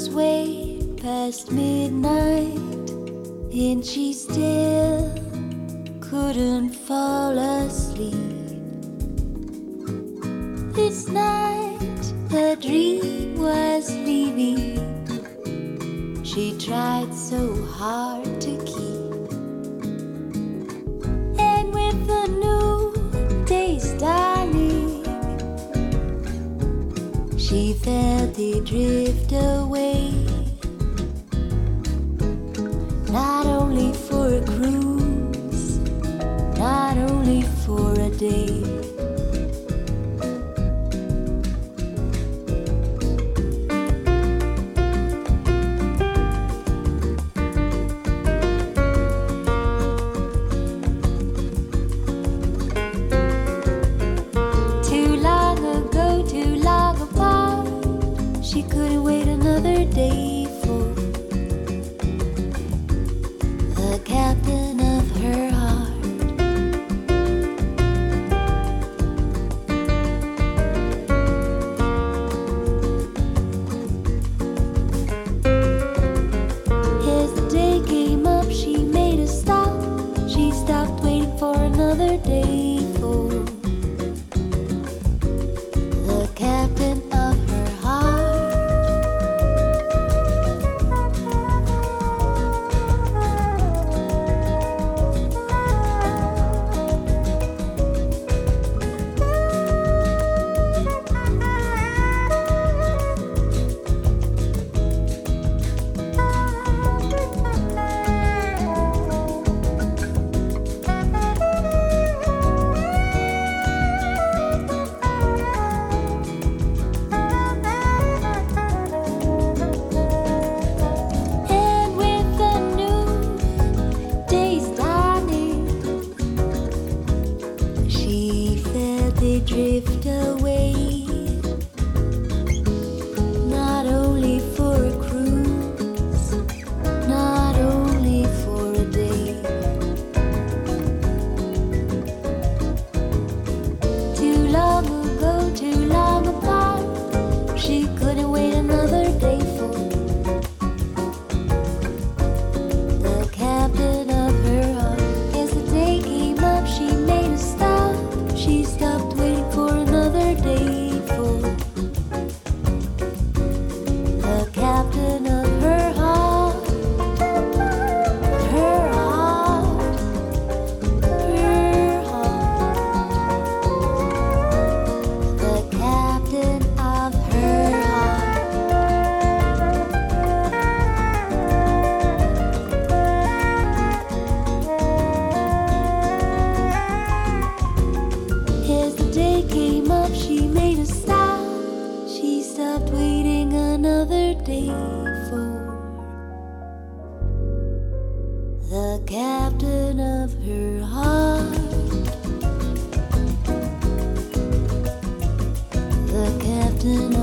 was way past midnight, and she still couldn't fall asleep. This night her dream was leaving. She tried so hard to keep, and with the new day's dawning, she felt it drift away. Not only for a cruise, not only for a day. Too long ago, too long apart, she couldn't wait another day for the captain of her heart. As the day came up, she made a stop. She stopped waiting for another day for the captain of her heart. And with the new day's dawning, she felt it drift away. Not only for a cruise, not only for a day. Too long ago, too long apart, she couldn't wait another day for the captain of her heart. As the day came up, she made a stop. She stopped waiting for another day for the captain of her heart. Her heart, her heart. The captain of her heart. As the day came up, she made a stop. She stopped waiting another day for the captain of her heart. The captain